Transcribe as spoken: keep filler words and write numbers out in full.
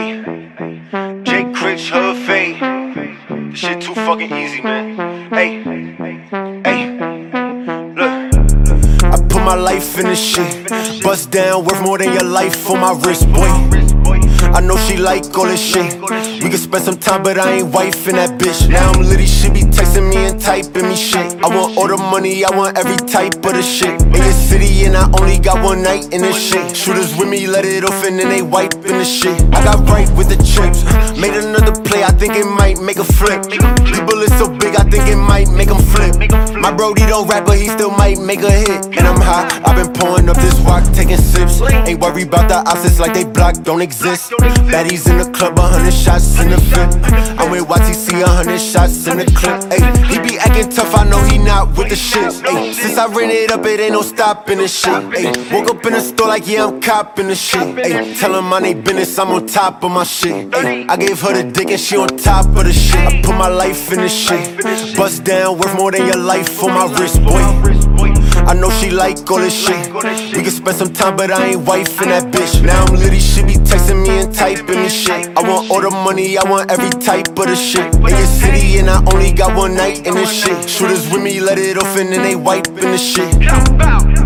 Hey, Jake Critch, Hood Fade. This shit too fucking easy, man. Hey, hey, look. I put my life in this shit. Bust down, worth more than your life on my wrist, boy. I know she like all this shit. We can spend some time, but I ain't wifing that bitch. Now I'm litty, she be texting me and typing me shit. I want all the money, I want every type of the shit. In your city and I only got one night in this shit. Shooters with me, let it off and then they wiping the shit. I got right with the chips. Made another play, I think it might make a flip. These bullets so big, I think it might make them flip. My brody don't rap, but he still might make a hit. And I'm high, I've been pouring up this rock, taking sips. Ain't worried about the opposites like they block, don't exist. Baddies in the club, a hundred shots in the fit. I'm with Y T C, a hundred shots in the clip. Ay, he be acting tough, I know he not with the shit. Ay, since I ran it up, it ain't no stopping this shit. Ay, woke up in the store like, yeah, I'm copping the shit. Ay, tell him I ain't business, I'm on top of my shit. Ay, I gave her the dick and she on top of the shit. I put my life in this shit. Bust down, worth more than your life on my wrist, boy. I know she like all this shit. We can spend some time, but I ain't wifing that bitch. Now I'm litty, she be texting me and typing me shit. I want all the money, I want every type of the shit. In your city and I only got one night in this shit. Shooters with me, let it off and then they wiping the shit.